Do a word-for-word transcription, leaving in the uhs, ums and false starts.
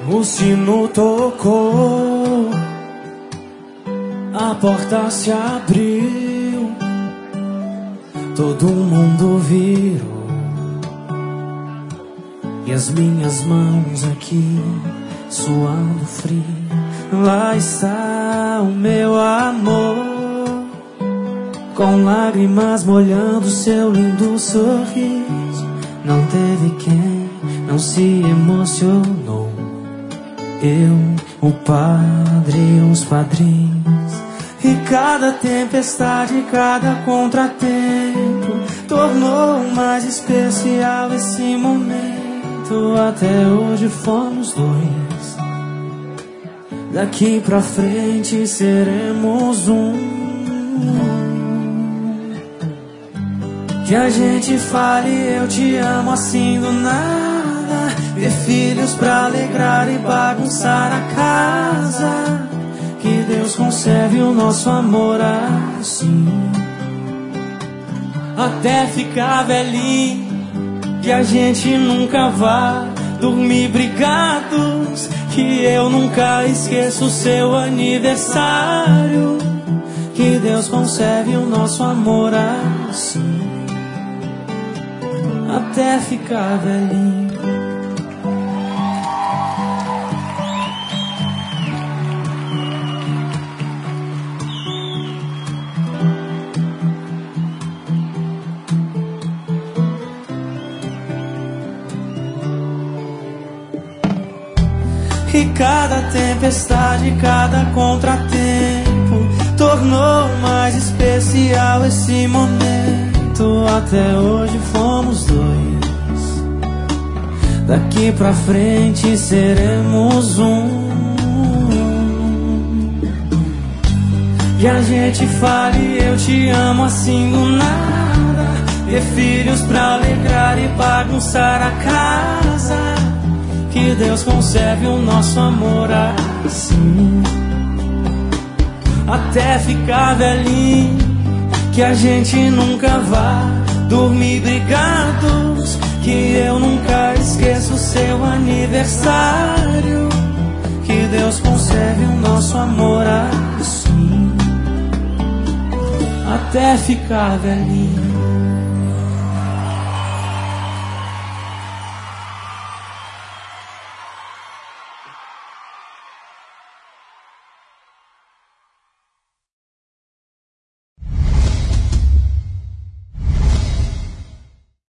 O sino tocou, a porta se abriu, todo mundo virou, e as minhas mãos aqui suando frio. Lá está o meu amor, com lágrimas molhando seu lindo sorriso. Não teve quem não se emocionou, eu, o padre e os padrinhos. E cada tempestade, cada contratempo tornou mais especial esse momento. Até hoje fomos dois, daqui pra frente seremos um. Que a gente fale eu te amo assim do nada, ter filhos pra alegrar e bagunçar a casa. Que Deus conserve o nosso amor assim, até ficar velhinho. Que a gente nunca vá dormir brigados, que eu nunca esqueço o seu aniversário. Que Deus conserve o nosso amor assim, até ficar velhinho. E cada tempestade, cada contratempo tornou mais especial esse momento. Até hoje fomos dois, daqui pra frente seremos um. E a gente fale eu te amo assim do nada, ter filhos pra alegrar e bagunçar a casa. Que Deus conserve o nosso amor assim, até ficar velhinho. Que a gente nunca vá dormir brigados, que eu nunca esqueço o seu aniversário. Que Deus conserve o nosso amor assim, até ficar velhinho.